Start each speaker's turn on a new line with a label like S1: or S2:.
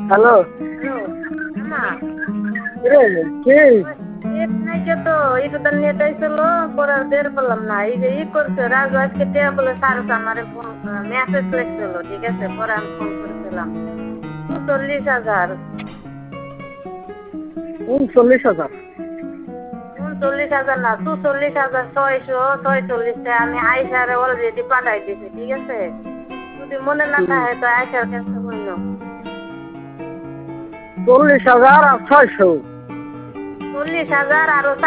S1: Hello.
S2: Hello, না
S1: রে কে?
S2: Net নাই কে তো ইটুদার নেট আইছিল পরে আর বের করলাম না এই যে ই করছে রাজু আজকে টিয়া বলে সারছে আমারে ফোন মেসেজ লিখছিল ঠিক আছে পরে আমি ফোন করেছিলাম ৪৪,০০০
S1: ৩৯,০০০।
S2: ৩৯,০০০ না ৪৪,৬৪৬ আমি আয়সারে অলরেডি পাঠাই দিছি ঠিক আছে যদি মনে না থাকে তো আয়সার কাছে বললো
S1: ৪০,০০০ আর ৬০০।
S2: ৪০,০০০ আরো